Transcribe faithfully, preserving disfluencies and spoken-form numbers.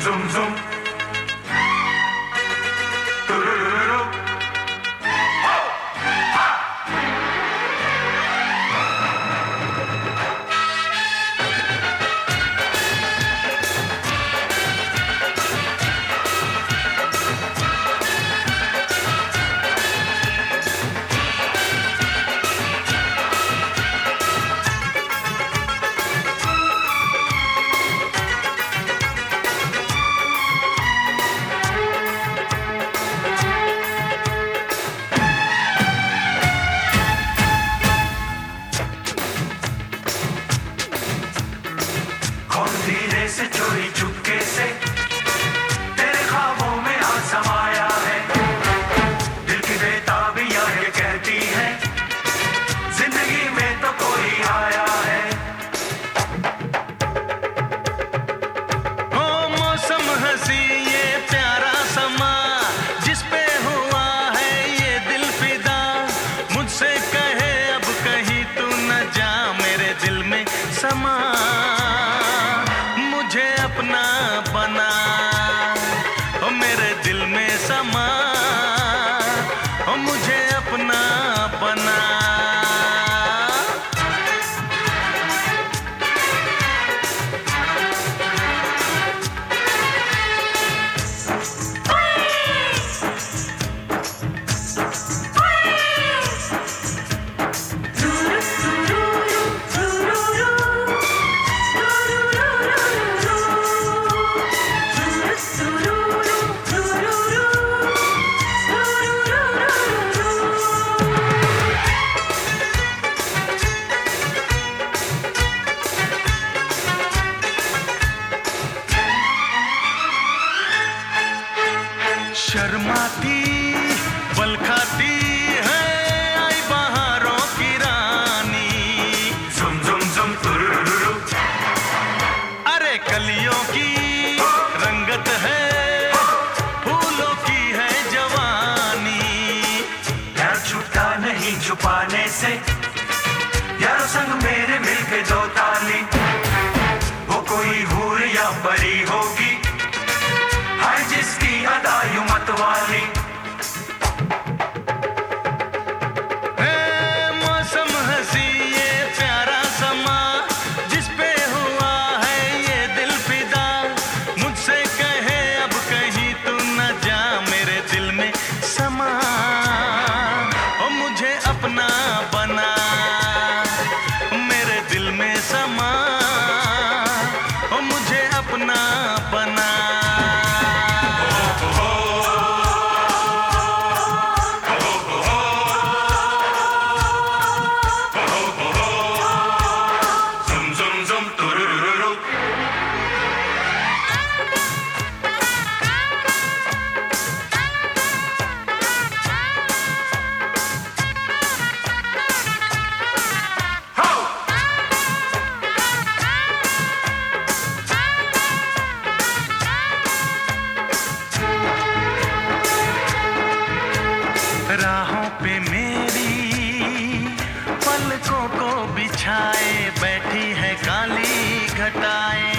zum zum turururu ho ha धीरे से चोरी चुपके से तेरे ख्वाबों में आ समाया है। दिल की बेताबियां ये कहती है जिंदगी में तो कोई आया है। ओ मौसम हंसी ये प्यारा समा जिस पे हुआ है ये दिल फिदा, मुझसे कहे अब कहीं तू न जा मेरे दिल में समा, मुझे अपना बना ओ मेरे दिल में समा, ओ मुझे अपना बना। शर्माती बल खाती है आई बहारों की रानी, zum zum zum turururu अरे कलियों की रंगत है फूलों की है जवानी। प्यार छूटा नहीं छुपाने से यार संग मेरे मिलके दो ताली, वो कोई हूर या परी होगी हाय जिसकी अदा यूं मत वाली। मौसम हंसी ये प्यारा समा जिस पे हुआ है ये दिल फिदा, मुझसे कहे अब कहीं तू न जा मेरे दिल में समा, ओ मुझे अपना बना मेरे दिल में समा, ओ मुझे अपना बना। राहों पे मेरी पलकों को बिछाए बैठी है काली घटाएं,